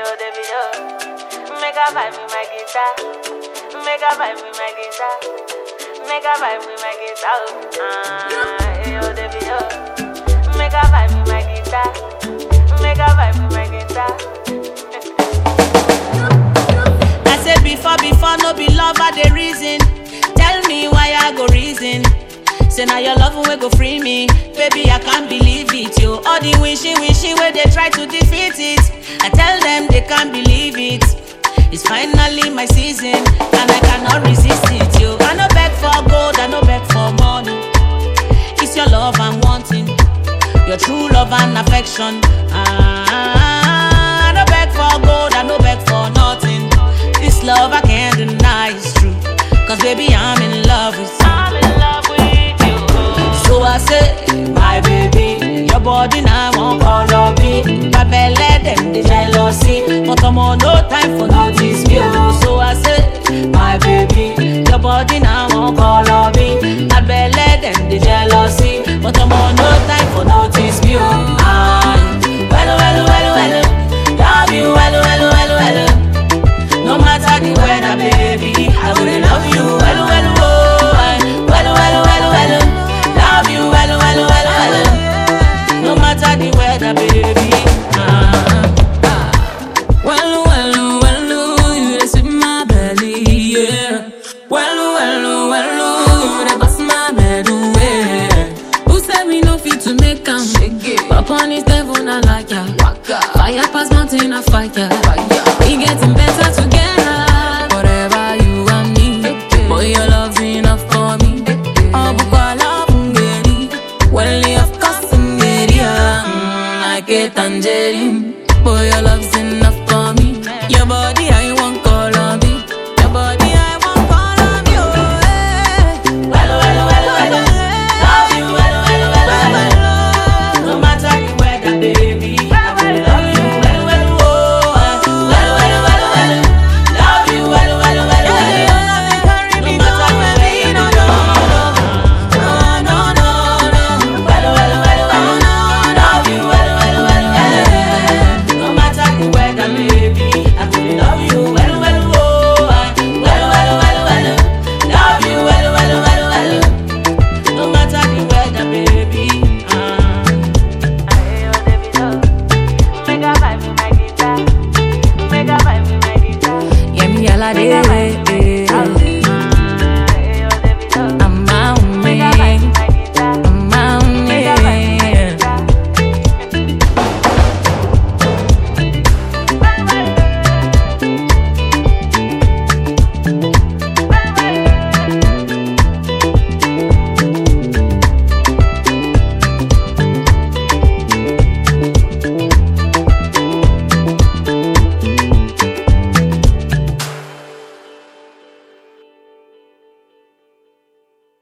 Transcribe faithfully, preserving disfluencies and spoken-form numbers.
yo, baby, yo. Make a vibe with my guitar. Make a vibe with my guitar. Make a vibe with my guitar. Ah, yo, baby, yo. Make a vibe with my guitar. Make a vibe with my guitar. I said before, before, no be love are the reason. Tell me why I go reason. Say now your love will go free me. Baby, I can't believe it, yo. All the wishy, wishy where they try to defeat it. I tell them they can't believe it. It's finally my season, and I cannot resist it, yo. I no beg for gold, I no beg for money. It's your love I'm wanting, your true love and affection. Ah, I no beg for gold, I no beg for nothing. This love I can't deny is true, cause baby I'm in love with you. I'm in love with you. So I say, my baby, your body now won't call on me. My belly them the jealousy, but I'm on no time for notice me. So I say, my baby, your body now won't call on me. My belly them the jealousy, but I'm on no time for notice me. Ah, well, well, well, well, love you, well, well, well, well. No matter the weather, baby, I will love you, well, well, well, well, well, well, well. Love you, well, well, well, well. No matter the weather, baby. Uh, uh. Well, well, well, you dey sweet my belly, yeah. Well, well, well, you dey bust my bed away. Who said we no fit to make 'em? Pop on this devil, not like ya. Fire pass mountain, I fight ya. We getting better together.